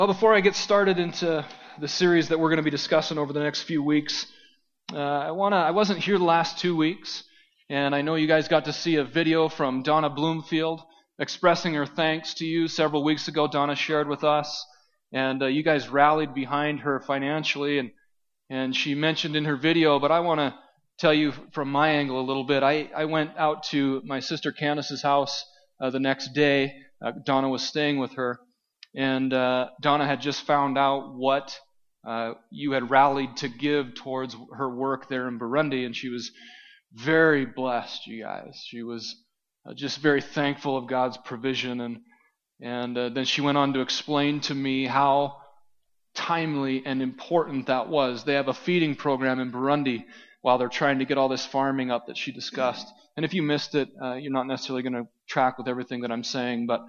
Well, before I get started into the series that we're going to be discussing over the next few weeks, I wasn't here the last 2 weeks, and I know you guys got to see a video from Donna Bloomfield expressing her thanks to you several weeks ago. Donna shared with us, and you guys rallied behind her financially, and she mentioned in her video, but I want to tell you from my angle a little bit. I went out to my sister Candace's house the next day. Donna was staying with her. And Donna had just found out what you had rallied to give towards her work there in Burundi, and she was very blessed, you guys. She was just very thankful of God's provision, and then she went on to explain to me how timely and important that was. They have a feeding program in Burundi while they're trying to get all this farming up that she discussed. And if you missed it, you're not necessarily going to track with everything that I'm saying, but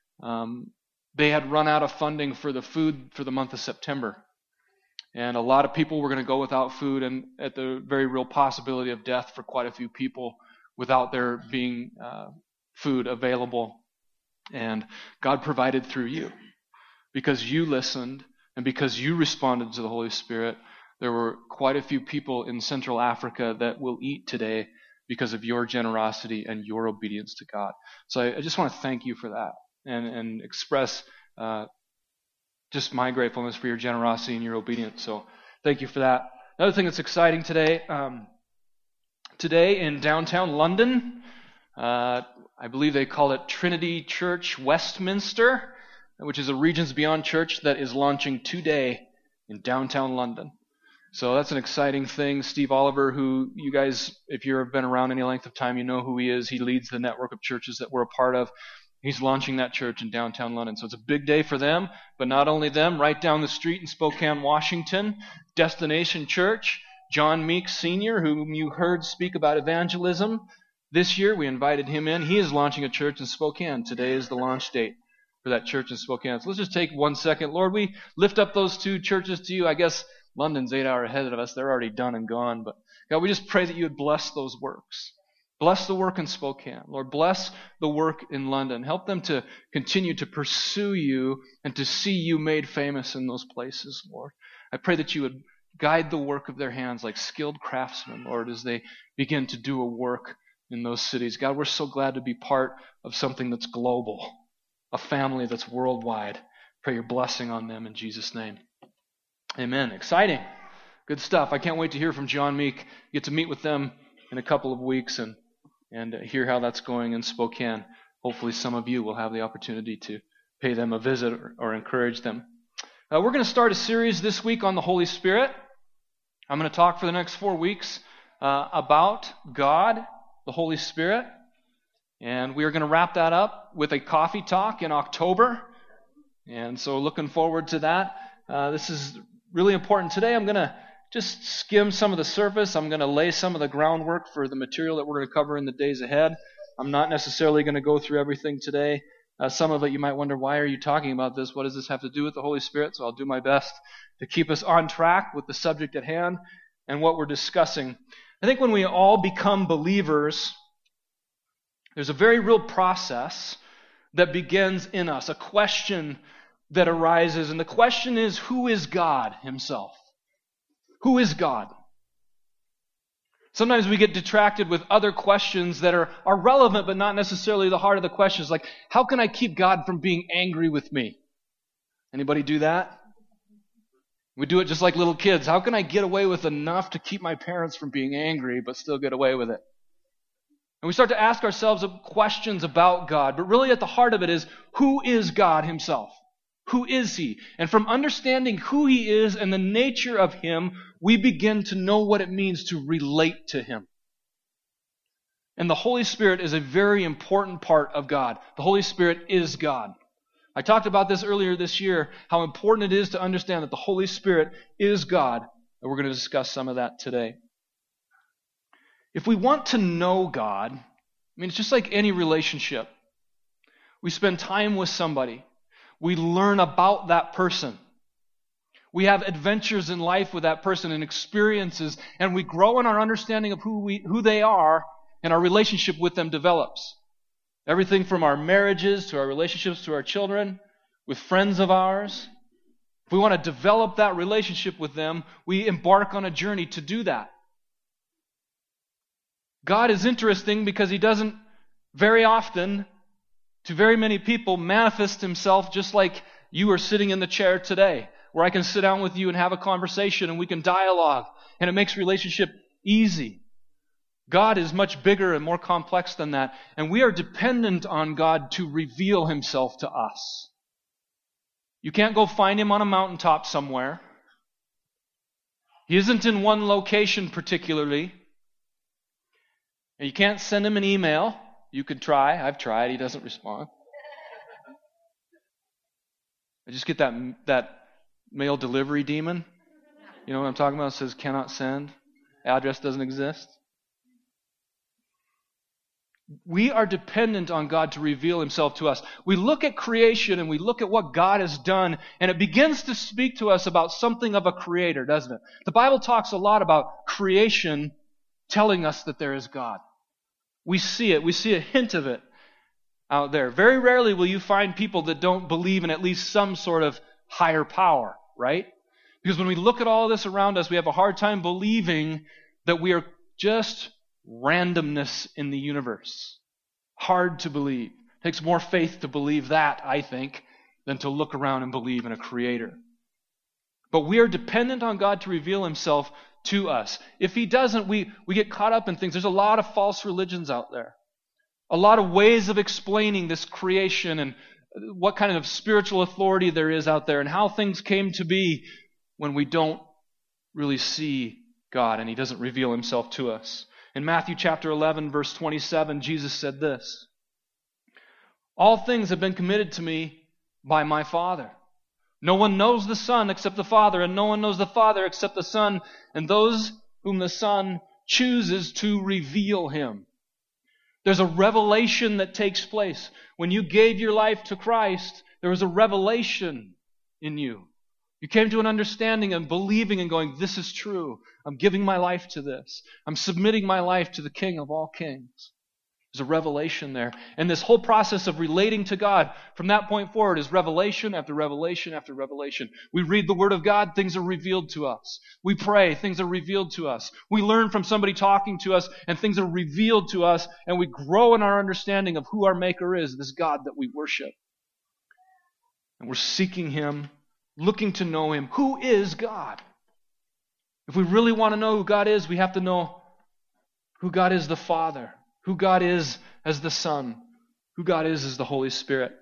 they had run out of funding for the food for the month of September. And a lot of people were going to go without food, and at the very real possibility of death for quite a few people without there being food available. And God provided through you. Because you listened and because you responded to the Holy Spirit, there were quite a few people in Central Africa that will eat today because of your generosity and your obedience to God. So I just want to thank you for that. And express just my gratefulness for your generosity and your obedience. So thank you for that. Another thing that's exciting today, today in downtown London, I believe they call it Trinity Church Westminster, which is a Regions Beyond church that is launching today in downtown London. So that's an exciting thing. Steve Oliver, who you guys, if you've been around any length of time, you know who he is. He leads the network of churches that we're a part of. He's launching that church in downtown London. So it's a big day for them, but not only them, right down the street in Spokane, Washington, Destination Church, John Meeks Sr., whom you heard speak about evangelism. This year we invited him in. He is launching a church in Spokane. Today is the launch date for that church in Spokane. So let's just take 1 second. Lord, we lift up those two churches to you. I guess London's 8 hours ahead of us. They're already done and gone. But God, we just pray that you would bless those works. Bless the work in Spokane. Lord, bless the work in London. Help them to continue to pursue you and to see you made famous in those places, Lord. I pray that you would guide the work of their hands like skilled craftsmen, Lord, as they begin to do a work in those cities. God, we're so glad to be part of something that's global, a family that's worldwide. Pray your blessing on them in Jesus' name. Amen. Exciting. Good stuff. I can't wait to hear from John Meek. Get to meet with them in a couple of weeks and hear how that's going in Spokane. Hopefully some of you will have the opportunity to pay them a visit or encourage them. We're going to start a series this week on the Holy Spirit. I'm going to talk for the next 4 weeks about God, the Holy Spirit. And we are going to wrap that up with a coffee talk in October. And so looking forward to that. This is really important. Today I'm going to just skim some of the surface. I'm going to lay some of the groundwork for the material that we're going to cover in the days ahead. I'm not necessarily going to go through everything today. Some of it you might wonder, why are you talking about this? What does this have to do with the Holy Spirit? So I'll do my best to keep us on track with the subject at hand and what we're discussing. I think when we all become believers, there's a very real process that begins in us, a question that arises. And the question is, who is God himself? Who is God? Sometimes we get detracted with other questions that are relevant, but not necessarily the heart of the questions. Like, how can I keep God from being angry with me? Anybody do that? We do it just like little kids. How can I get away with enough to keep my parents from being angry, but still get away with it? And we start to ask ourselves questions about God. But really at the heart of it is, who is God himself? Who is he? And from understanding who he is and the nature of him, we begin to know what it means to relate to him. And the Holy Spirit is a very important part of God. The Holy Spirit is God. I talked about this earlier this year, how important it is to understand that the Holy Spirit is God. And we're going to discuss some of that today. If we want to know God, it's just like any relationship. We spend time with somebody. We learn about that person. We have adventures in life with that person and experiences, and we grow in our understanding of who they are, and our relationship with them develops. Everything from our marriages to our relationships to our children, with friends of ours, If we want to develop that relationship with them, we embark on a journey to do that. God is interesting because He doesn't very often, to very many people, manifest Himself just like you are sitting in the chair today, where I can sit down with you and have a conversation and we can dialogue, and it makes relationship easy. God is much bigger and more complex than that, and we are dependent on God to reveal Himself to us. You can't go find Him on a mountaintop somewhere. He isn't in one location particularly. And you can't send Him an email. You could try. I've tried. He doesn't respond. I just get that mail delivery demon. You know what I'm talking about? It says cannot send. Address doesn't exist. We are dependent on God to reveal Himself to us. We look at creation and we look at what God has done, and it begins to speak to us about something of a creator, doesn't it? The Bible talks a lot about creation telling us that there is God. We see it. We see a hint of it out there. Very rarely will you find people that don't believe in at least some sort of higher power, right? Because when we look at all this around us, we have a hard time believing that we are just randomness in the universe. Hard to believe. It takes more faith to believe that, I think, than to look around and believe in a creator. But we are dependent on God to reveal Himself to us. If He doesn't, we get caught up in things. There's a lot of false religions out there. A lot of ways of explaining this creation and what kind of spiritual authority there is out there and how things came to be when we don't really see God and He doesn't reveal Himself to us. In Matthew chapter 11, verse 27, Jesus said this, "All things have been committed to me by my Father. No one knows the Son except the Father, and no one knows the Father except the Son, and those whom the Son chooses to reveal Him." There's a revelation that takes place. When you gave your life to Christ, there was a revelation in you. You came to an understanding and believing and going, this is true. I'm giving my life to this. I'm submitting my life to the King of all kings. There's a revelation there. And this whole process of relating to God from that point forward is revelation after revelation after revelation. We read the Word of God, things are revealed to us. We pray, things are revealed to us. We learn from somebody talking to us, and things are revealed to us, and we grow in our understanding of who our Maker is, this God that we worship. And we're seeking Him, looking to know Him. Who is God? If we really want to know who God is, we have to know who God is the Father, who God is as the Son, who God is as the Holy Spirit.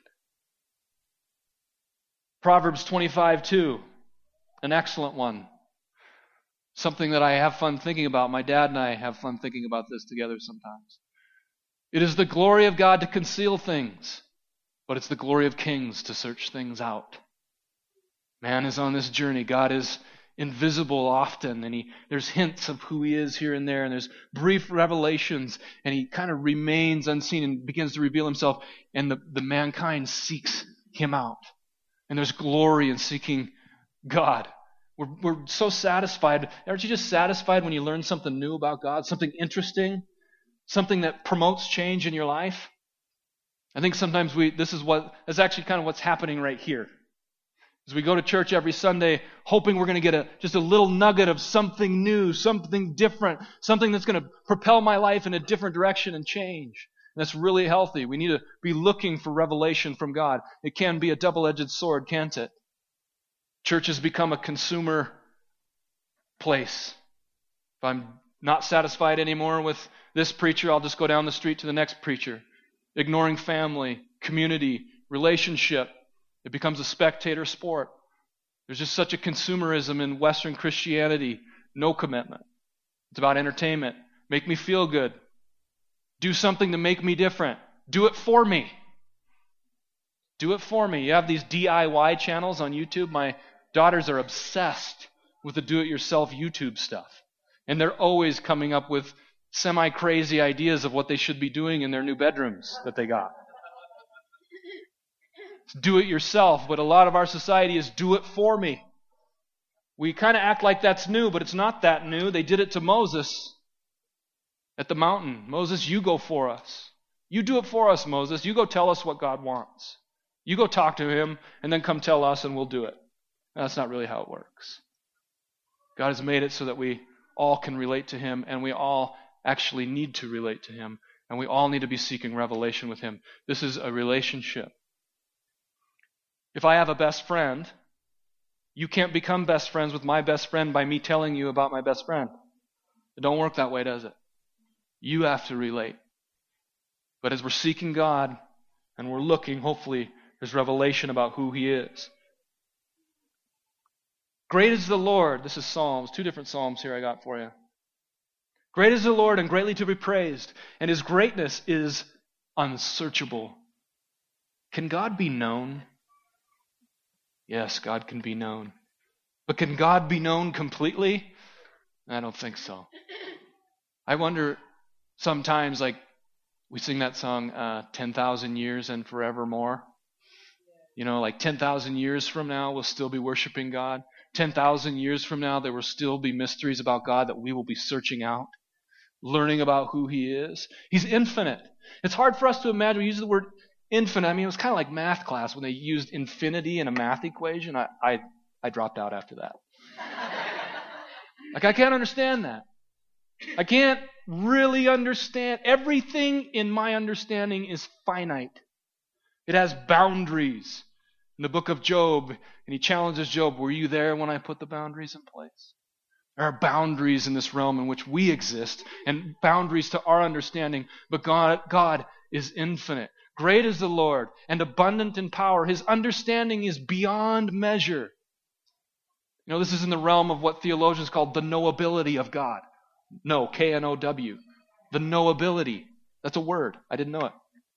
Proverbs 25:2, an excellent one. Something that I have fun thinking about. My dad and I have fun thinking about this together sometimes. It is the glory of God to conceal things, but it's the glory of kings to search things out. Man is on this journey. God is invisible often, and there's hints of who He is here and there, and there's brief revelations, and He kind of remains unseen and begins to reveal Himself, and the mankind seeks Him out. And there's glory in seeking God. We're so satisfied. Aren't you just satisfied when you learn something new about God, something interesting, something that promotes change in your life? I think sometimes that's actually kind of what's happening right here. As we go to church every Sunday, hoping we're going to get just a little nugget of something new, something different, something that's going to propel my life in a different direction and change. And that's really healthy. We need to be looking for revelation from God. It can be a double-edged sword, can't it? Church has become a consumer place. If I'm not satisfied anymore with this preacher, I'll just go down the street to the next preacher. Ignoring family, community, relationship. It becomes a spectator sport. There's just such a consumerism in Western Christianity. No commitment. It's about entertainment. Make me feel good. Do something to make me different. Do it for me. Do it for me. You have these DIY channels on YouTube. My daughters are obsessed with the do-it-yourself YouTube stuff. And they're always coming up with semi-crazy ideas of what they should be doing in their new bedrooms that they got. Do it yourself, but a lot of our society is do it for me. We kind of act like that's new, but it's not that new. They did it to Moses at the mountain. Moses, you go for us. You do it for us, Moses. You go tell us what God wants. You go talk to Him, and then come tell us, and we'll do it. That's not really how it works. God has made it so that we all can relate to Him, and we all actually need to relate to Him, and we all need to be seeking revelation with Him. This is a relationship. If I have a best friend, you can't become best friends with my best friend by me telling you about my best friend. It don't work that way, does it? You have to relate. But as we're seeking God and we're looking, hopefully there's revelation about who He is. Great is the Lord. This is Psalms. 2 different Psalms here I got for you. Great is the Lord and greatly to be praised, and His greatness is unsearchable. Can God be known? Yes, God can be known. But can God be known completely? I don't think so. I wonder sometimes, like we sing that song, 10,000 years and forevermore. You know, like 10,000 years from now, we'll still be worshiping God. 10,000 years from now, there will still be mysteries about God that we will be searching out, learning about who He is. He's infinite. It's hard for us to imagine. We use the word infinite. I mean, it was kind of like math class when they used infinity in a math equation. I dropped out after that. Like, I can't understand that. I can't really understand. Everything in my understanding is finite. It has boundaries. In the book of Job, and he challenges Job, were you there when I put the boundaries in place? There are boundaries in this realm in which we exist, and boundaries to our understanding, but God is infinite. Great is the Lord, and abundant in power. His understanding is beyond measure. You know, this is in the realm of what theologians call the knowability of God. Know, K-N-O-W. The knowability. That's a word. I didn't know it.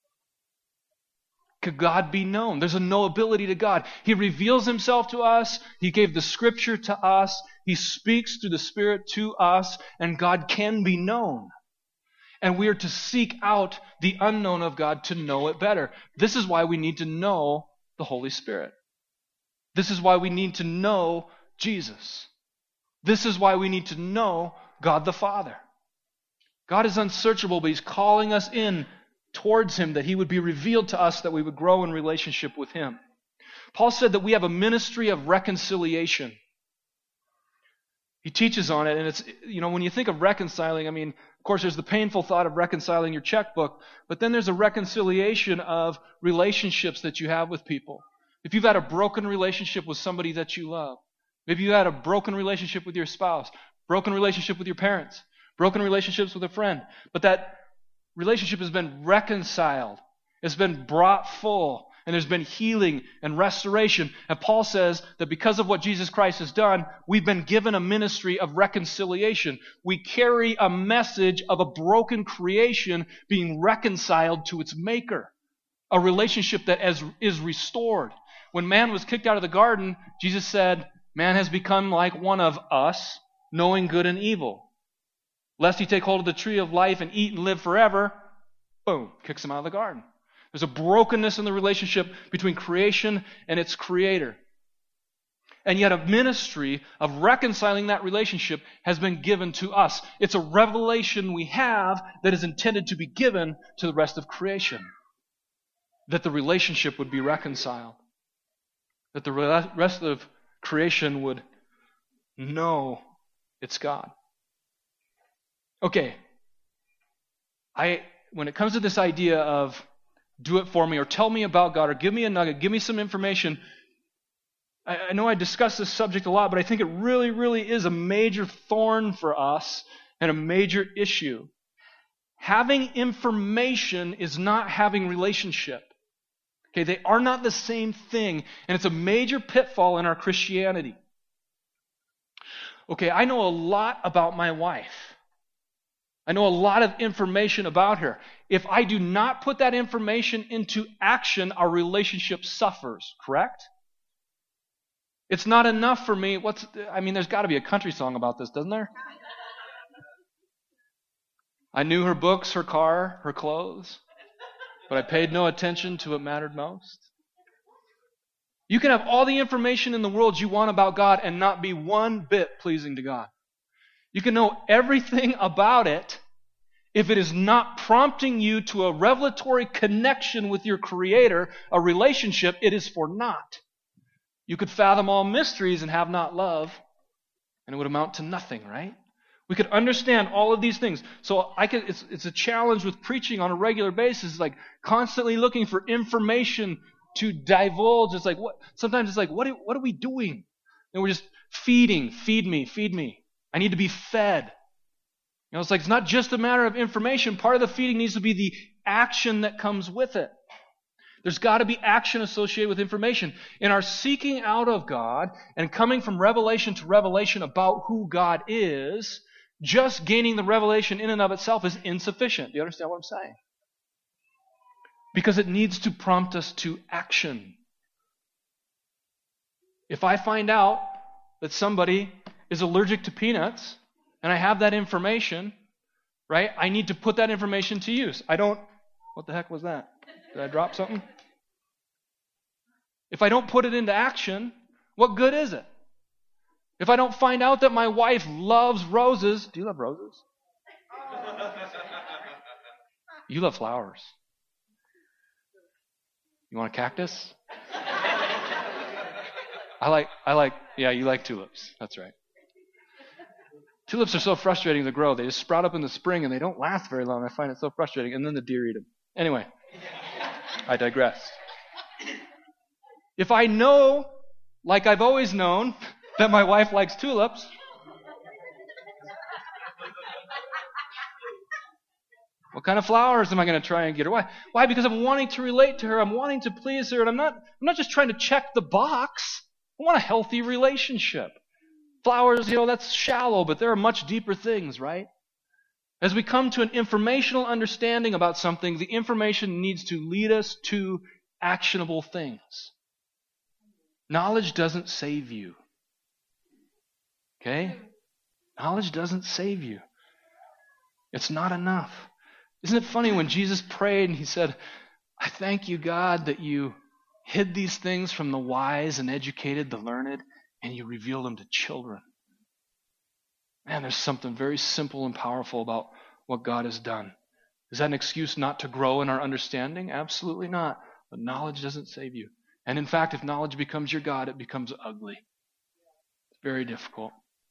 Could God be known? There's a knowability to God. He reveals Himself to us. He gave the Scripture to us. He speaks through the Spirit to us, and God can be known. And we are to seek out the unknown of God to know it better. This is why we need to know the Holy Spirit. This is why we need to know Jesus. This is why we need to know God the Father. God is unsearchable, but He's calling us in towards Him, that He would be revealed to us, that we would grow in relationship with Him. Paul said that we have a ministry of reconciliation. He teaches on it, and it's, you know, when you think of reconciling, I mean, of course there's the painful thought of reconciling your checkbook, but then there's a reconciliation of relationships that you have with people. If you've had a broken relationship with somebody that you love, maybe you had a broken relationship with your spouse, broken relationship with your parents, broken relationships with a friend, but that relationship has been reconciled. It's been brought full. And there's been healing and restoration. And Paul says that because of what Jesus Christ has done, we've been given a ministry of reconciliation. We carry a message of a broken creation being reconciled to its maker. A relationship that is restored. When man was kicked out of the garden, Jesus said, man has become like one of us, knowing good and evil. Lest he take hold of the tree of life and eat and live forever, boom, kicks him out of the garden. There's a brokenness in the relationship between creation and its creator. And yet a ministry of reconciling that relationship has been given to us. It's a revelation we have that is intended to be given to the rest of creation. That the relationship would be reconciled. That the rest of creation would know it's God. Okay, when it comes to this idea of do it for me or tell me about God or give me a nugget, give me some information, I know I discuss this subject a lot, but I think it really, really is a major thorn for us and a major issue. Having information is not having relationship. Okay, they are not the same thing, and it's a major pitfall in our Christianity. Okay, I know a lot about my wife. I know a lot of information about her. If I do not put that information into action, our relationship suffers, correct? It's not enough for me. There's got to be a country song about this, doesn't there? I knew her books, her car, her clothes, but I paid no attention to what mattered most. You can have all the information in the world you want about God and not be one bit pleasing to God. You can know everything about it. If it is not prompting you to a revelatory connection with your Creator, a relationship, it is for naught. You could fathom all mysteries and have not love, and it would amount to nothing, right? We could understand all of these things. So it's a challenge with preaching on a regular basis, like constantly looking for information to divulge. It's like, sometimes it's like, what are we doing? And we're just feed me. I need to be fed. It's like, it's not just a matter of information. Part of the feeding needs to be the action that comes with it. There's got to be action associated with information. In our seeking out of God and coming from revelation to revelation about who God is, just gaining the revelation in and of itself is insufficient. Do you understand what I'm saying? Because it needs to prompt us to action. If I find out that somebody is allergic to peanuts, and I have that information, right, I need to put that information to use. What the heck was that? Did I drop something? If I don't put it into action, what good is it? If I don't find out that my wife loves roses, do you love roses? You love flowers. You want a cactus? Yeah, you like tulips. That's right. Tulips are so frustrating to grow. They just sprout up in the spring and they don't last very long. I find it so frustrating. And then the deer eat them. Anyway, I digress. If I know, like I've always known, that my wife likes tulips, what kind of flowers am I going to try and get her? Why? Because I'm wanting to relate to her. I'm wanting to please her. And I'm not just trying to check the box. I want a healthy relationship. Flowers, that's shallow, but there are much deeper things, right? As we come to an informational understanding about something, the information needs to lead us to actionable things. Knowledge doesn't save you. Okay? Knowledge doesn't save you. It's not enough. Isn't it funny when Jesus prayed and he said, I thank you, God, that you hid these things from the wise and educated, the learned, and you revealed them to children. Man, there's something very simple and powerful about what God has done. Is that an excuse not to grow in our understanding? Absolutely not. But knowledge doesn't save you. And in fact, if knowledge becomes your God, it becomes ugly. It's very difficult.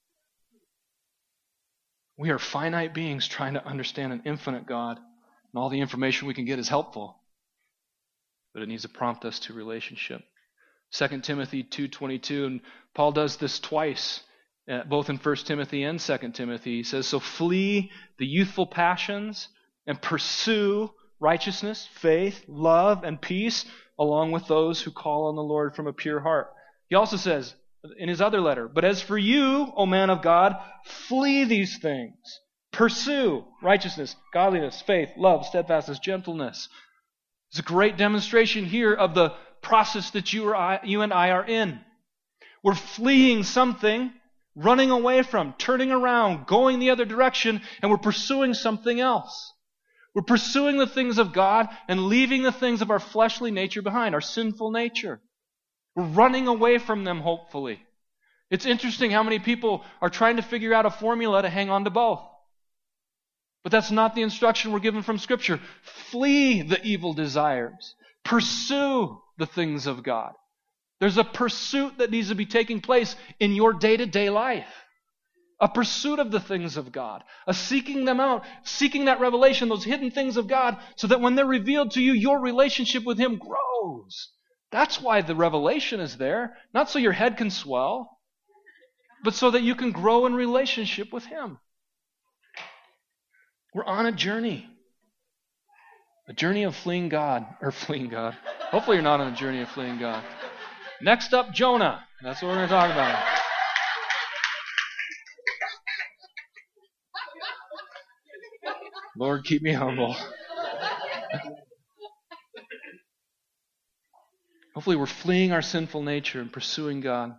We are finite beings trying to understand an infinite God, and all the information we can get is helpful. But it needs to prompt us to relationship. 2 Timothy 2:22, and Paul does this twice, both in 1 Timothy and 2 Timothy. He says, so flee the youthful passions and pursue righteousness, faith, love, and peace, along with those who call on the Lord from a pure heart. He also says in his other letter, but as for you, O man of God, flee these things. Pursue righteousness, godliness, faith, love, steadfastness, gentleness. It's a great demonstration here of the process that you and I are in. We're fleeing something, running away from, turning around, going the other direction, and we're pursuing something else. We're pursuing the things of God and leaving the things of our fleshly nature behind, our sinful nature. We're running away from them, hopefully. It's interesting how many people are trying to figure out a formula to hang on to both. But that's not the instruction we're given from Scripture. Flee the evil desires. Pursue the things of God. There's a pursuit that needs to be taking place in your day-to-day life. A pursuit of the things of God. A seeking them out. Seeking that revelation, those hidden things of God, so that when they're revealed to you, your relationship with Him grows. That's why the revelation is there. Not so your head can swell, but so that you can grow in relationship with Him. We're on a journey. A journey of fleeing God. Hopefully you're not on a journey of fleeing God. Next up, Jonah. That's what we're going to talk about. Lord, keep me humble. Hopefully we're fleeing our sinful nature and pursuing God.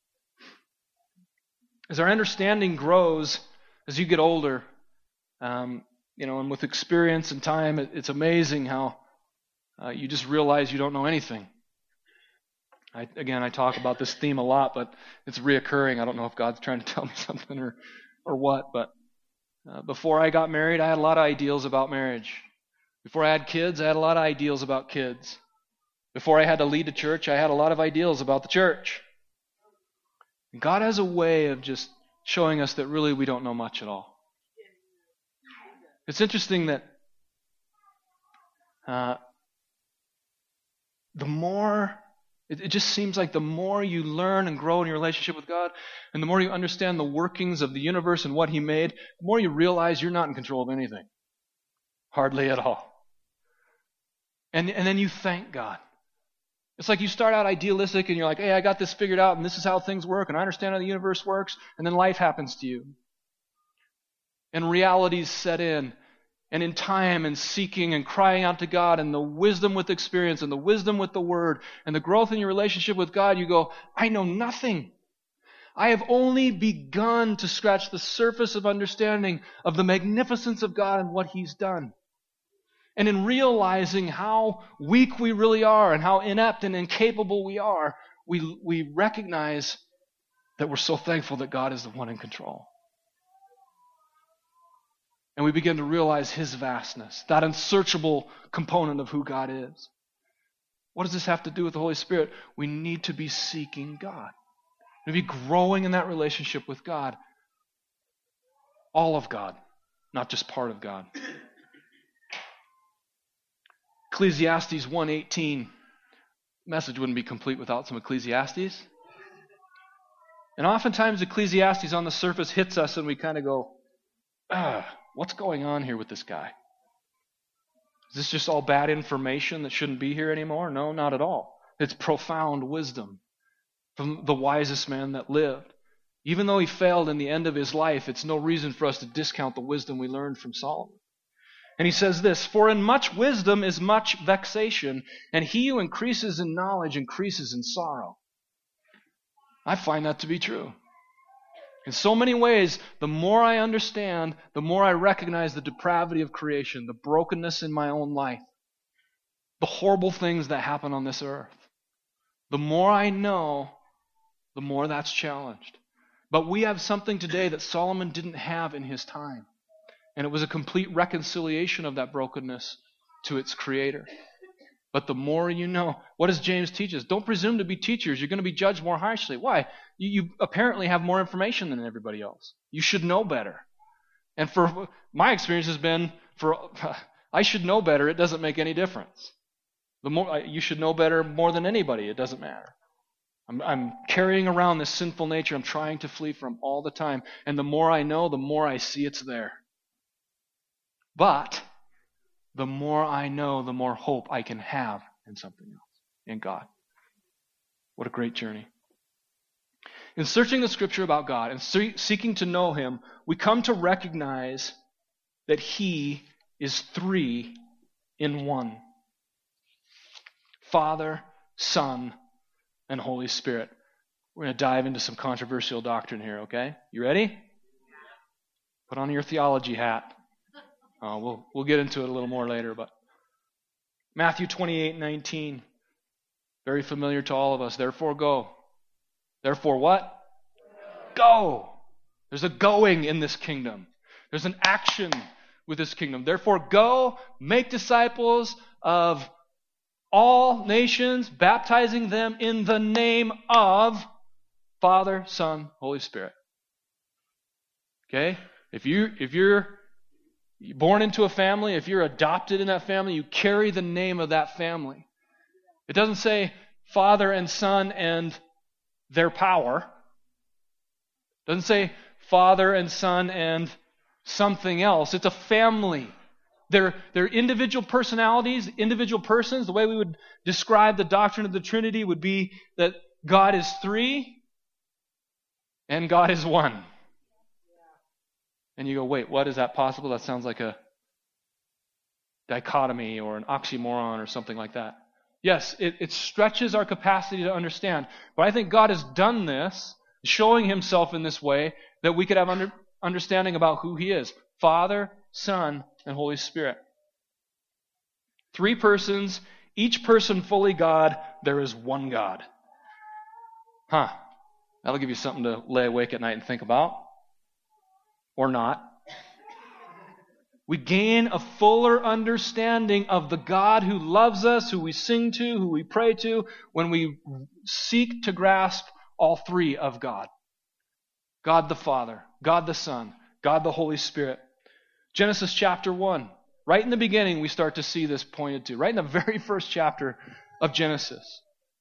As our understanding grows, as you get older, and with experience and time, it's amazing how you just realize you don't know anything. I talk about this theme a lot, but it's reoccurring. I don't know if God's trying to tell me something or what, but before I got married, I had a lot of ideals about marriage. Before I had kids, I had a lot of ideals about kids. Before I had to lead a church, I had a lot of ideals about the church. God has a way of just showing us that really we don't know much at all. It's interesting that it just seems like the more you learn and grow in your relationship with God, and the more you understand the workings of the universe and what He made, the more you realize you're not in control of anything. Hardly at all. And then you thank God. It's like you start out idealistic and you're like, hey, I got this figured out and this is how things work and I understand how the universe works, and then life happens to you. And realities set in. And in time and seeking and crying out to God and the wisdom with experience and the wisdom with the Word and the growth in your relationship with God, you go, I know nothing. I have only begun to scratch the surface of understanding of the magnificence of God and what He's done. And in realizing how weak we really are and how inept and incapable we are, we recognize that we're so thankful that God is the one in control. And we begin to realize His vastness, that unsearchable component of who God is. What does this have to do with the Holy Spirit? We need to be seeking God. We need to be growing in that relationship with God. All of God, not just part of God. Ecclesiastes 1:18. Message wouldn't be complete without some Ecclesiastes. And oftentimes Ecclesiastes on the surface hits us and we kind of go, what's going on here with this guy? Is this just all bad information that shouldn't be here anymore? No, not at all. It's profound wisdom from the wisest man that lived. Even though he failed in the end of his life, it's no reason for us to discount the wisdom we learned from Solomon. And he says this, for in much wisdom is much vexation, and he who increases in knowledge increases in sorrow. I find that to be true. In so many ways, the more I understand, the more I recognize the depravity of creation, the brokenness in my own life, the horrible things that happen on this earth. The more I know, the more that's challenged. But we have something today that Solomon didn't have in his time. And it was a complete reconciliation of that brokenness to its creator. But the more you know, what does James teach us? Don't presume to be teachers. You're going to be judged more harshly. Why? You apparently have more information than everybody else. You should know better. And for my experience has been, I should know better. It doesn't make any difference. The more you should know better more than anybody. It doesn't matter. I'm carrying around this sinful nature I'm trying to flee from all the time. And the more I know, the more I see it's there. But the more I know, the more hope I can have in something else, in God. What a great journey. In searching the Scripture about God and seeking to know Him, we come to recognize that He is three in one. Father, Son, and Holy Spirit. We're going to dive into some controversial doctrine here, okay? You ready? Put on your theology hat. We'll get into it a little more later, but Matthew 28:19, very familiar to all of us. Therefore go. Therefore what? Go. There's a going in this kingdom. There's an action with this kingdom. Therefore go, make disciples of all nations, baptizing them in the name of Father, Son, Holy Spirit. Okay? If you're born into a family, if you're adopted in that family, you carry the name of that family. It doesn't say Father and Son and their power. It doesn't say Father and Son and something else. It's a family. They're individual personalities, individual persons. The way we would describe the doctrine of the Trinity would be that God is three and God is one. And you go, wait, what is that possible? That sounds like a dichotomy or an oxymoron or something like that. Yes, it stretches our capacity to understand. But I think God has done this, showing Himself in this way, that we could have understanding about who He is. Father, Son, and Holy Spirit. Three persons, each person fully God. There is one God. That'll give you something to lay awake at night and think about. Or not. We gain a fuller understanding of the God who loves us, who we sing to, who we pray to, when we seek to grasp all three of God God the Father, God the Son, God the Holy Spirit. Genesis chapter 1. Right in the beginning, we start to see this pointed to. Right in the very first chapter of Genesis.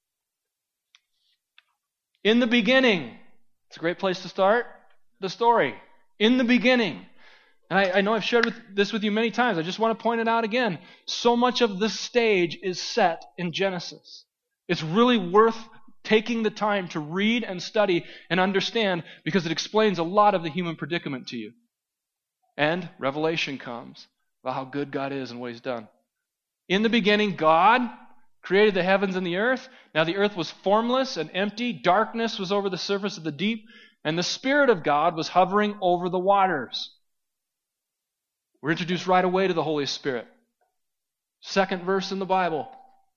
In the beginning. It's a great place to start the story. In the beginning. And I know I've shared this with you many times. I just want to point it out again. So much of this stage is set in Genesis. It's really worth taking the time to read and study and understand because it explains a lot of the human predicament to you. And revelation comes about how good God is and what He's done. In the beginning, God created the heavens and the earth. Now the earth was formless and empty. Darkness was over the surface of the deep. And the Spirit of God was hovering over the waters. We're introduced right away to the Holy Spirit. Second verse in the Bible.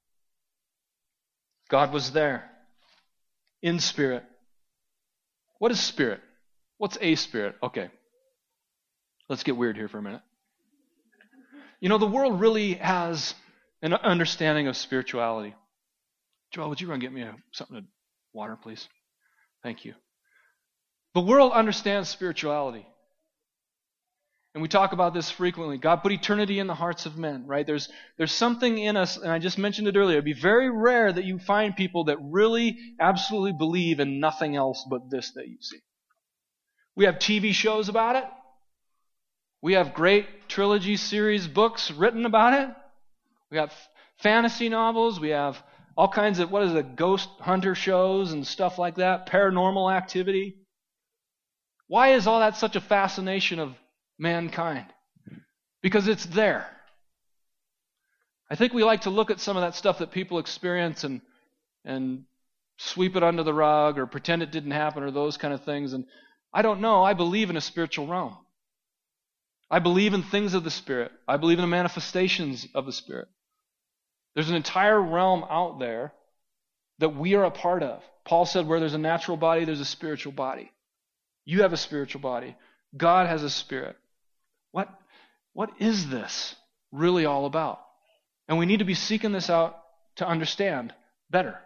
God was there. In spirit. What is spirit? What's a spirit? Okay. Let's get weird here for a minute. You know, the world really has an understanding of spirituality. Joel, would you run and get me something to water, please? Thank you. The world understands spirituality. And we talk about this frequently. God put eternity in the hearts of men, right? There's something in us, and I just mentioned it earlier. It'd be very rare that you find people that really, absolutely believe in nothing else but this that you see. We have TV shows about it. We have great trilogy series books written about it. We have fantasy novels. We have all kinds of, ghost hunter shows and stuff like that, paranormal activity. Why is all that such a fascination of mankind? Because it's there. I think we like to look at some of that stuff that people experience and sweep it under the rug or pretend it didn't happen or those kind of things. And I don't know. I believe in a spiritual realm. I believe in things of the Spirit. I believe in the manifestations of the Spirit. There's an entire realm out there that we are a part of. Paul said where there's a natural body, there's a spiritual body. You have a spiritual body. God has a spirit. What is this really all about? And we need to be seeking this out to understand better.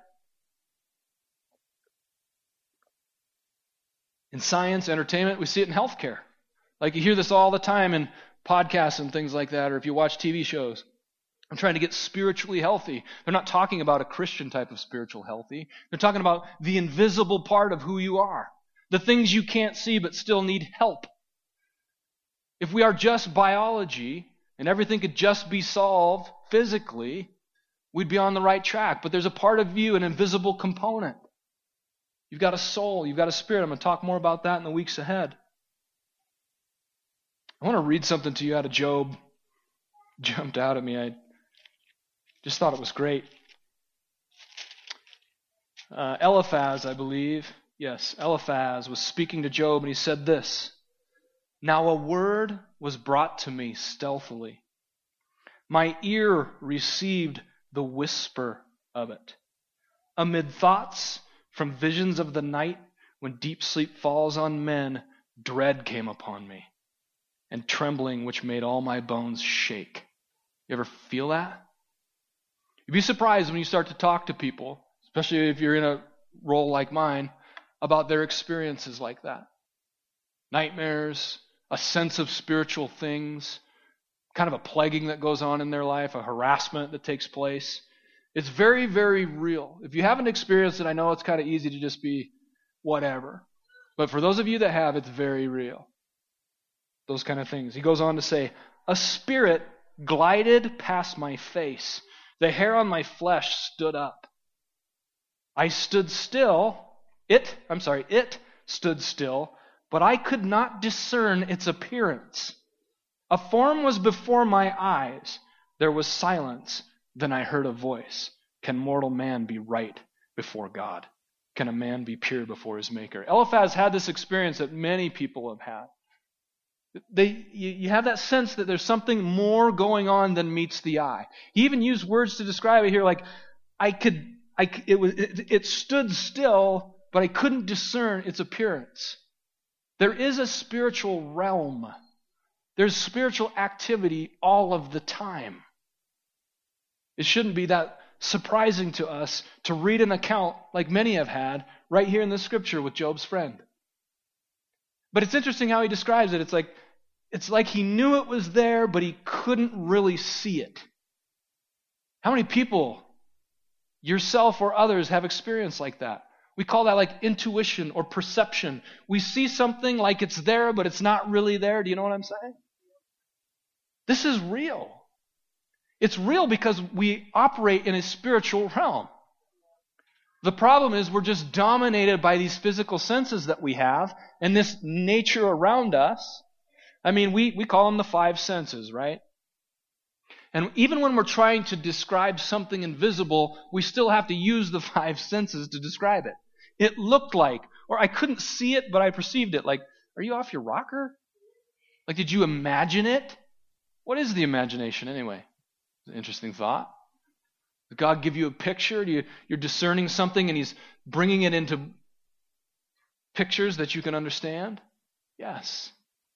In science, entertainment, we see it in healthcare. Like you hear this all the time in podcasts and things like that, or if you watch TV shows. I'm trying to get spiritually healthy. They're not talking about a Christian type of spiritual healthy. They're talking about the invisible part of who you are. The things you can't see but still need help. If we are just biology and everything could just be solved physically, we'd be on the right track. But there's a part of you, an invisible component. You've got a soul. You've got a spirit. I'm going to talk more about that in the weeks ahead. I want to read something to you out of Job. It jumped out at me. I just thought it was great. Eliphaz, I believe. Yes, Eliphaz was speaking to Job, and he said this. Now a word was brought to me stealthily. My ear received the whisper of it. Amid thoughts from visions of the night, when deep sleep falls on men, dread came upon me, and trembling which made all my bones shake. You ever feel that? You'd be surprised when you start to talk to people, especially if you're in a role like mine, about their experiences like that. Nightmares, a sense of spiritual things, kind of a plaguing that goes on in their life, a harassment that takes place. It's very, very real. If you haven't experienced it, I know it's kind of easy to just be whatever. But for those of you that have, it's very real. Those kind of things. He goes on to say, a spirit glided past my face. The hair on my flesh stood up. I stood still. It stood still, but I could not discern its appearance. A form was before my eyes. There was silence. Then I heard a voice. Can mortal man be right before God? Can a man be pure before his maker? Eliphaz had this experience that many people have had. You have that sense that there's something more going on than meets the eye. He even used words to describe it here, like it stood still, but I couldn't discern its appearance. There is a spiritual realm. There's spiritual activity all of the time. It shouldn't be that surprising to us to read an account like many have had right here in the scripture with Job's friend. But it's interesting how he describes it. It's like he knew it was there, but he couldn't really see it. How many people, yourself or others, have experience like that? We call that like intuition or perception. We see something like it's there, but it's not really there. Do you know what I'm saying? This is real. It's real because we operate in a spiritual realm. The problem is we're just dominated by these physical senses that we have and this nature around us. I mean, we call them the five senses, right? And even when we're trying to describe something invisible, we still have to use the five senses to describe it. It looked like, or I couldn't see it, but I perceived it. Like, are you off your rocker? Like, did you imagine it? What is the imagination anyway? It's an interesting thought. Did God give you a picture? You're discerning something and He's bringing it into pictures that you can understand? Yes.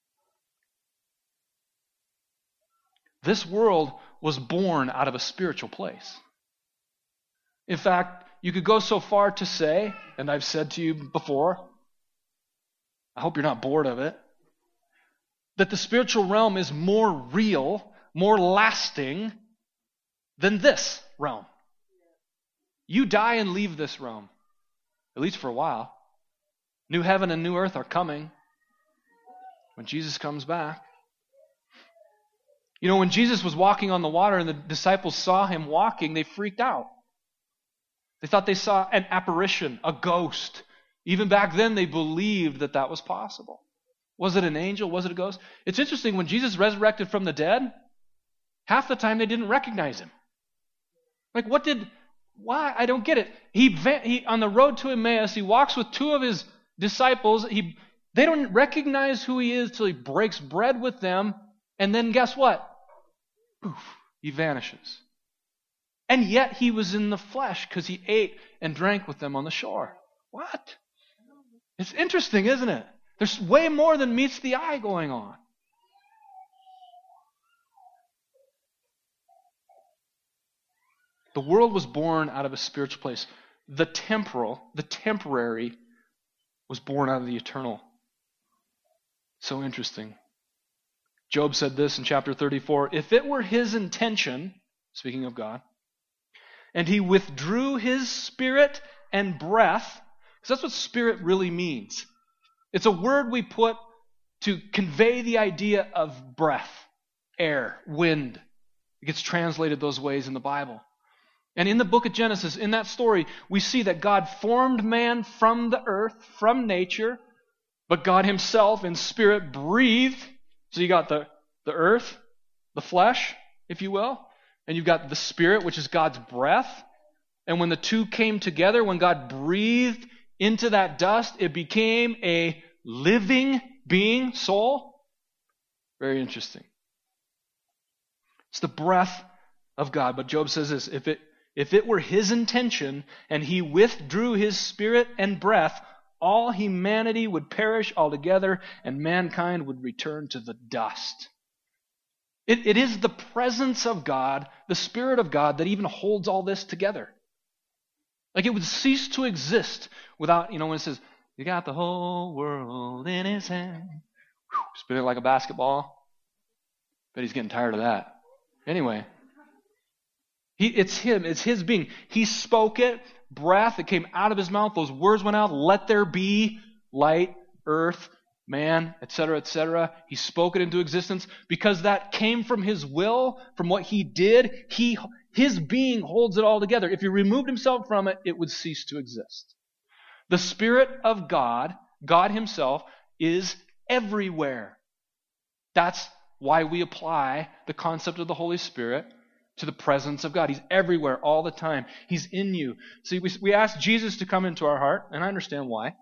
This world was born out of a spiritual place. In fact, you could go so far to say, and I've said to you before, I hope you're not bored of it, that the spiritual realm is more real, more lasting than this realm. You die and leave this realm, at least for a while. New heaven and new earth are coming when Jesus comes back. You know, when Jesus was walking on the water and the disciples saw Him walking, they freaked out. They thought they saw an apparition, a ghost. Even back then, they believed that that was possible. Was it an angel? Was it a ghost? It's interesting, when Jesus resurrected from the dead, half the time they didn't recognize Him. Like, why? I don't get it. He on the road to Emmaus, He walks with two of His disciples. They don't recognize who He is till He breaks bread with them. And then guess what? Poof, He vanishes. And yet He was in the flesh because He ate and drank with them on the shore. What? It's interesting, isn't it? There's way more than meets the eye going on. The world was born out of a spiritual place. The temporary, was born out of the eternal. So interesting. Job said this in chapter 34, if it were His intention, speaking of God, and He withdrew His spirit and breath, because that's what spirit really means. It's a word we put to convey the idea of breath, air, wind. It gets translated those ways in the Bible. And in the book of Genesis, in that story, we see that God formed man from the earth, from nature, but God Himself in spirit breathed. So you got the earth, the flesh, if you will, and you've got the spirit, which is God's breath. And when the two came together, when God breathed into that dust, it became a living being, soul. Very interesting. It's the breath of God. But Job says this, if it were His intention and He withdrew His spirit and breath, all humanity would perish altogether and mankind would return to the dust. It is the presence of God, the Spirit of God, that even holds all this together. Like, it would cease to exist without, when it says, you got the whole world in His hand. Spin it like a basketball. Bet He's getting tired of that. Anyway, it's Him. It's His being. He spoke it, breath. It came out of His mouth. Those words went out. Let there be light, earth, man, etc., etc. He spoke it into existence because that came from His will, from what He did. His being holds it all together. If He removed Himself from it, it would cease to exist. The Spirit of God, God Himself, is everywhere. That's why we apply the concept of the Holy Spirit to the presence of God. He's everywhere all the time. He's in you. See, we asked Jesus to come into our heart, and I understand why.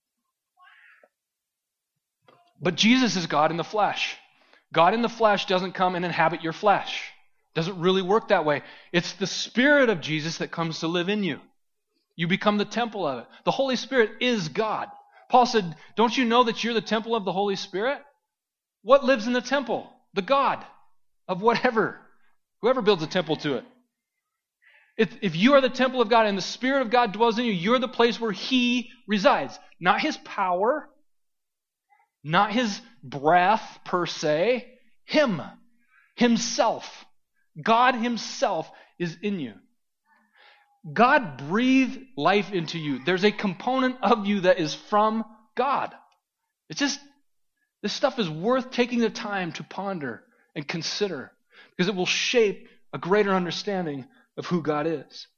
But Jesus is God in the flesh. God in the flesh doesn't come and inhabit your flesh. Doesn't really work that way. It's the Spirit of Jesus that comes to live in you. You become the temple of it. The Holy Spirit is God. Paul said, don't you know that you're the temple of the Holy Spirit? What lives in the temple? The God of whatever. Whoever builds a temple to it. If you are the temple of God and the Spirit of God dwells in you, you're the place where He resides. Not His power, Not his breath per se, him, himself. God himself is in you. God breathed life into you. There's a component of you that is from God. It's just, this stuff is worth taking the time to ponder and consider because it will shape a greater understanding of who God is.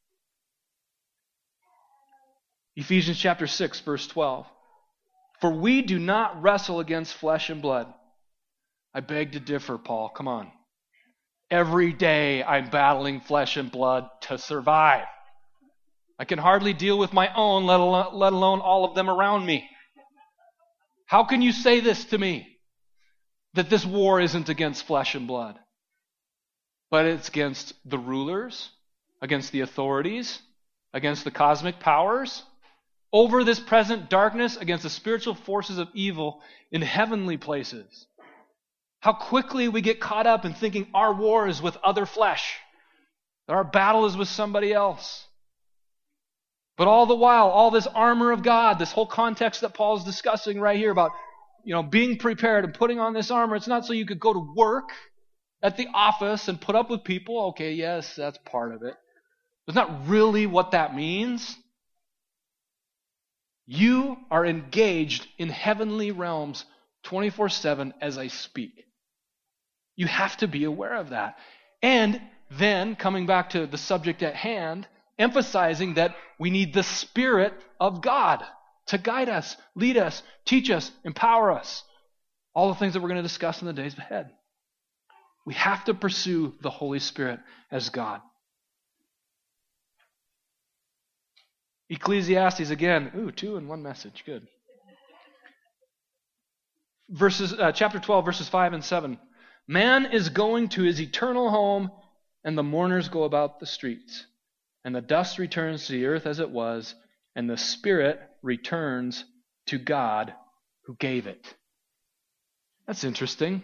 Ephesians chapter 6, verse 12. For we do not wrestle against flesh and blood. I beg to differ, Paul. Come on. Every day I'm battling flesh and blood to survive. I can hardly deal with my own, let alone all of them around me. How can you say this to me? That this war isn't against flesh and blood, but it's against the rulers, against the authorities, against the cosmic powers, over this present darkness, against the spiritual forces of evil in heavenly places. How quickly we get caught up in thinking our war is with other flesh, that our battle is with somebody else. But all the while, all this armor of God, this whole context that Paul's discussing right here about, being prepared and putting on this armor, it's not so you could go to work at the office and put up with people. Okay, yes, that's part of it. But it's not really what that means. You are engaged in heavenly realms 24/7 as I speak. You have to be aware of that. And then, coming back to the subject at hand, emphasizing that we need the Spirit of God to guide us, lead us, teach us, empower us. All the things that we're going to discuss in the days ahead. We have to pursue the Holy Spirit as God. Ecclesiastes again. 2 in one message. Good. Chapter 12, verses 5 and 7. Man is going to his eternal home, and the mourners go about the streets. And the dust returns to the earth as it was, and the spirit returns to God who gave it. That's interesting.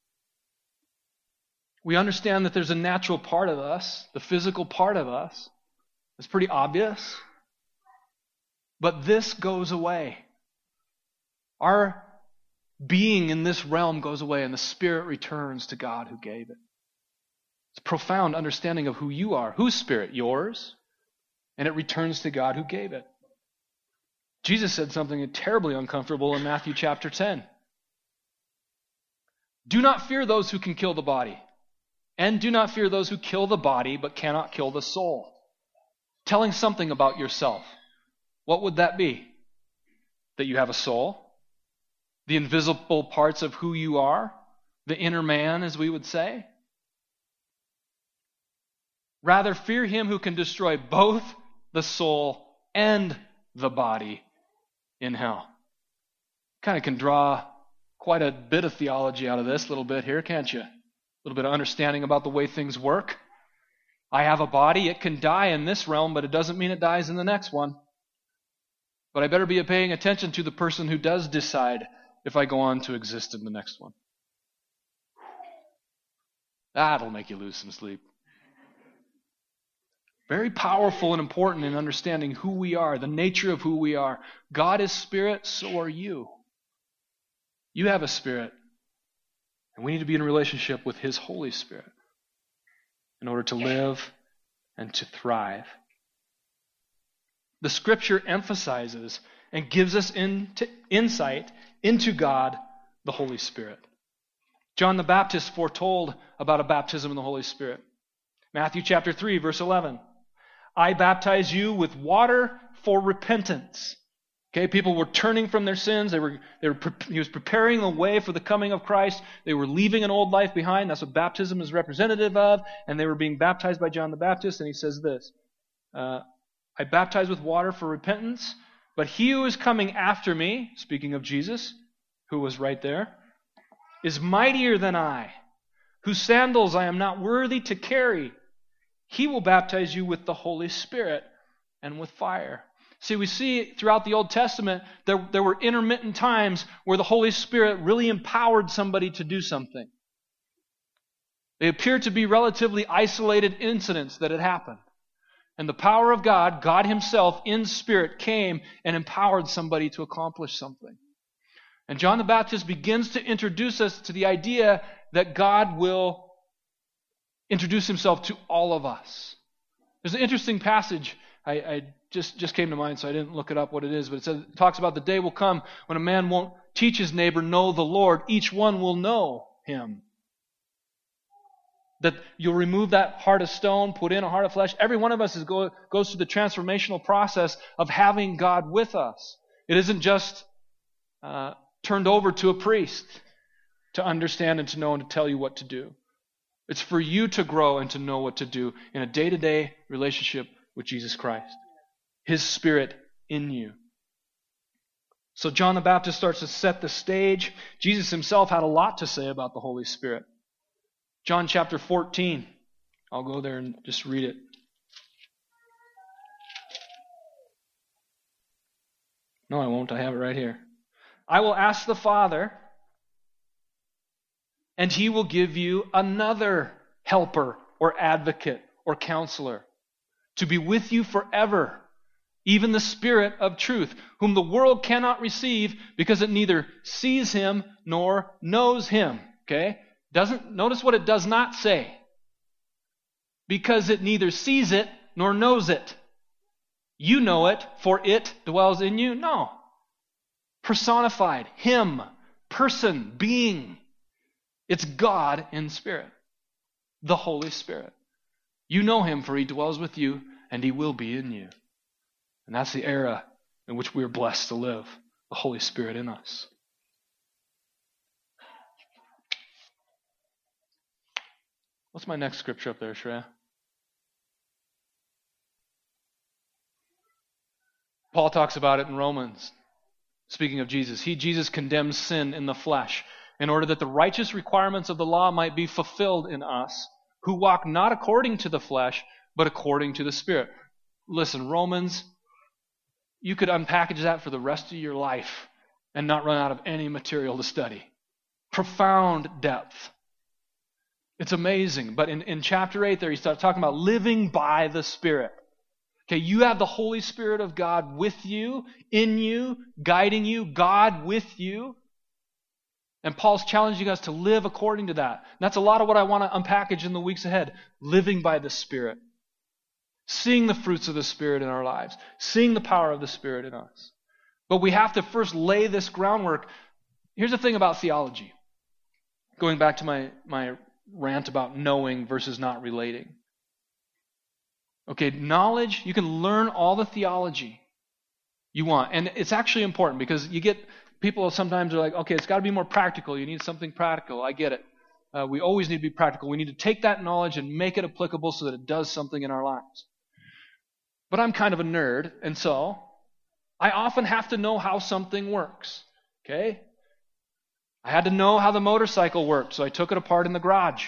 We understand that there's a natural part of us, the physical part of us. It's pretty obvious. But this goes away. Our being in this realm goes away, and the spirit returns to God who gave it. It's a profound understanding of who you are. Whose spirit? Yours. And it returns to God who gave it. Jesus said something terribly uncomfortable in Matthew chapter 10. Do not fear those who can kill the body, and do not fear those who kill the body but cannot kill the soul. Telling something about yourself. What would that be? That you have a soul? The invisible parts of who you are? The inner man, as we would say? Rather, fear him who can destroy both the soul and the body in hell. Kind of can draw quite a bit of theology out of this little bit here, can't you? A little bit of understanding about the way things work. I have a body, it can die in this realm, but it doesn't mean it dies in the next one. But I better be paying attention to the person who does decide if I go on to exist in the next one. That'll make you lose some sleep. Very powerful and important in understanding who we are, the nature of who we are. God is spirit, so are you. You have a spirit, and we need to be in a relationship with His Holy Spirit in order to live and to thrive. The Scripture emphasizes and gives us insight into God, the Holy Spirit. John the Baptist foretold about a baptism in the Holy Spirit. Matthew chapter 3, verse 11. I baptize you with water for repentance. Okay, people were turning from their sins. He was preparing the way for the coming of Christ. They were leaving an old life behind. That's what baptism is representative of. And they were being baptized by John the Baptist. And he says this, I baptize with water for repentance, but he who is coming after me, speaking of Jesus, who was right there, is mightier than I, whose sandals I am not worthy to carry. He will baptize you with the Holy Spirit and with fire. See, we see throughout the Old Testament there were intermittent times where the Holy Spirit really empowered somebody to do something. They appear to be relatively isolated incidents that had happened. And the power of God, God Himself in spirit, came and empowered somebody to accomplish something. And John the Baptist begins to introduce us to the idea that God will introduce himself to all of us. There's an interesting passage I just came to mind, so I didn't look it up what it is, but it talks about the day will come when a man won't teach his neighbor, know the Lord. Each one will know him. That you'll remove that heart of stone, put in a heart of flesh. Every one of us goes through the transformational process of having God with us. It isn't just turned over to a priest to understand and to know and to tell you what to do. It's for you to grow and to know what to do in a day-to-day relationship with Jesus Christ. His Spirit in you. So John the Baptist starts to set the stage. Jesus himself had a lot to say about the Holy Spirit. John chapter 14. I'll go there and just read it. No, I won't. I have it right here. I will ask the Father, and he will give you another helper or advocate or counselor to be with you forever, even the Spirit of truth, whom the world cannot receive because it neither sees him nor knows him. Okay? Notice what it does not say. Because it neither sees it nor knows it. You know it, for it dwells in you. No. Personified. Him. Person. Being. It's God in spirit. The Holy Spirit. You know him, for he dwells with you, and he will be in you. And that's the era in which we are blessed to live. The Holy Spirit in us. What's my next scripture up there, Shreya? Paul talks about it in Romans. Speaking of Jesus, Jesus condemns sin in the flesh in order that the righteous requirements of the law might be fulfilled in us, who walk not according to the flesh, but according to the Spirit. Listen, Romans, you could unpackage that for the rest of your life and not run out of any material to study. Profound depth. It's amazing. But in chapter 8 there, he starts talking about living by the Spirit. Okay, you have the Holy Spirit of God with you, in you, guiding you, God with you. And Paul's challenging us to live according to that. And that's a lot of what I want to unpackage in the weeks ahead. Living by the Spirit. Seeing the fruits of the Spirit in our lives. Seeing the power of the Spirit in us. But we have to first lay this groundwork. Here's the thing about theology. Going back to my rant about knowing versus not relating. Okay, knowledge, you can learn all the theology you want. And it's actually important because you get people sometimes are like, okay, it's got to be more practical. You need something practical. I get it. We always need to be practical. We need to take that knowledge and make it applicable so that it does something in our lives. But I'm kind of a nerd, and so I often have to know how something works. Okay? I had to know how the motorcycle worked, so I took it apart in the garage.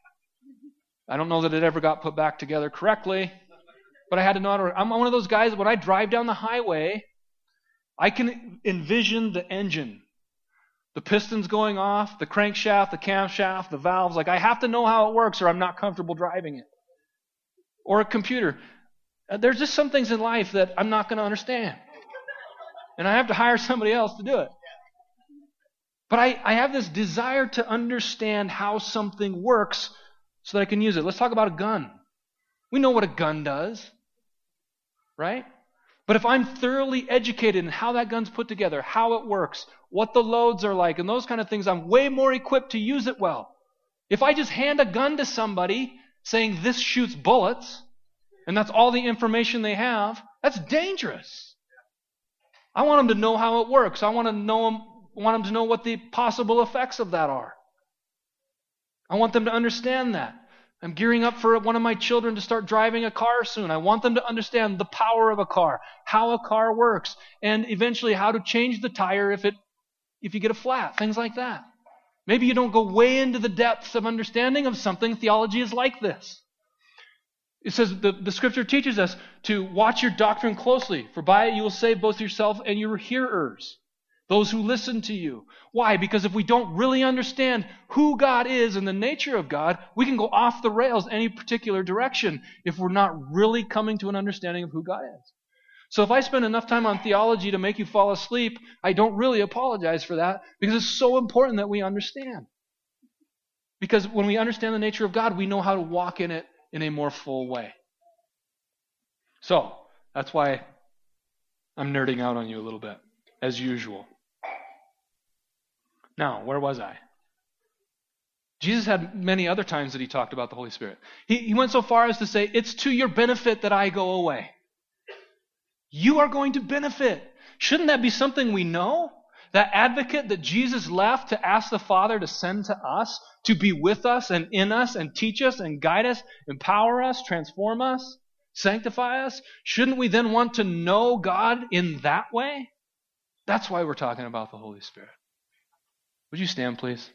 I don't know that it ever got put back together correctly, but I had to know how to work. I'm one of those guys, when I drive down the highway, I can envision the engine. The pistons going off, the crankshaft, the camshaft, the valves. Like, I have to know how it works or I'm not comfortable driving it. Or a computer. There's just some things in life that I'm not going to understand. And I have to hire somebody else to do it. But I have this desire to understand how something works so that I can use it. Let's talk about a gun. We know what a gun does, right? But if I'm thoroughly educated in how that gun's put together, how it works, what the loads are like, and those kind of things, I'm way more equipped to use it well. If I just hand a gun to somebody saying this shoots bullets, and that's all the information they have, that's dangerous. I want them to know how it works. I want them to know what the possible effects of that are. I want them to understand that. I'm gearing up for one of my children to start driving a car soon. I want them to understand the power of a car, how a car works, and eventually how to change the tire if you get a flat, things like that. Maybe you don't go way into the depths of understanding of something. Theology is like this. It says the Scripture teaches us to watch your doctrine closely, for by it you will save both yourself and your hearers, those who listen to you. Why? Because if we don't really understand who God is and the nature of God, we can go off the rails any particular direction if we're not really coming to an understanding of who God is. So if I spend enough time on theology to make you fall asleep, I don't really apologize for that, because it's so important that we understand. Because when we understand the nature of God, we know how to walk in it in a more full way. So, that's why I'm nerding out on you a little bit, as usual. Now, where was I? Jesus had many other times that he talked about the Holy Spirit. He went so far as to say, it's to your benefit that I go away. You are going to benefit. Shouldn't that be something we know? That advocate that Jesus left to ask the Father to send to us, to be with us and in us and teach us and guide us, empower us, transform us, sanctify us. Shouldn't we then want to know God in that way? That's why we're talking about the Holy Spirit. Would you stand, please?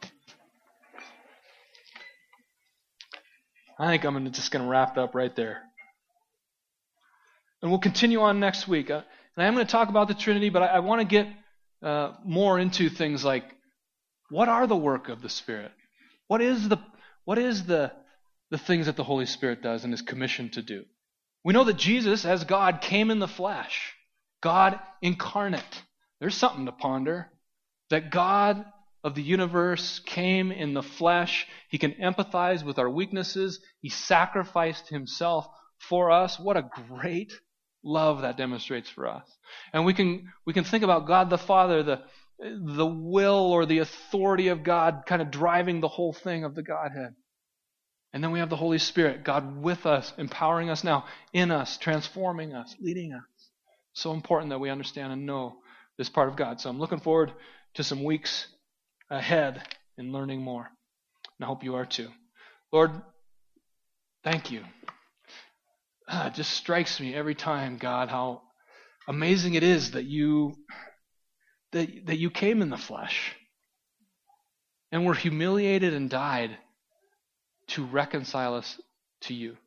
I think I'm just going to wrap it up right there. And we'll continue on next week. And I am going to talk about the Trinity, but I want to get more into things like, what are the work of the Spirit? What is the things that the Holy Spirit does and is commissioned to do? We know that Jesus, as God, came in the flesh. God incarnate. There's something to ponder. That God of the universe came in the flesh. He can empathize with our weaknesses. He sacrificed himself for us. What a great love that demonstrates for us. And we can think about God the Father, the will or the authority of God kind of driving the whole thing of the Godhead. And then we have the Holy Spirit, God with us, empowering us now, in us, transforming us, leading us. So important that we understand and know this part of God. So I'm looking forward to some weeks ahead in learning more. And I hope you are too. Lord, thank you. It just strikes me every time, God, how amazing it is that you came in the flesh and were humiliated and died to reconcile us to you.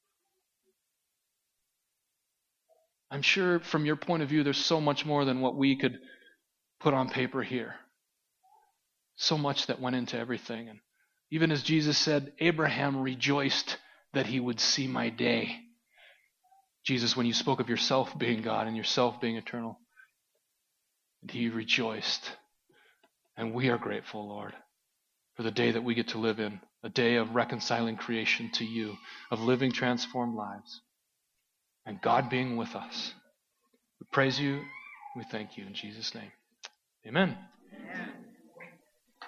I'm sure from your point of view, there's so much more than what we could put on paper here. So much that went into everything. And even as Jesus said, Abraham rejoiced that he would see my day. Jesus, when you spoke of yourself being God and yourself being eternal, and he rejoiced. And we are grateful, Lord, for the day that we get to live in, a day of reconciling creation to you, of living transformed lives, and God being with us. We praise you. We thank you in Jesus' name. Amen. Amen.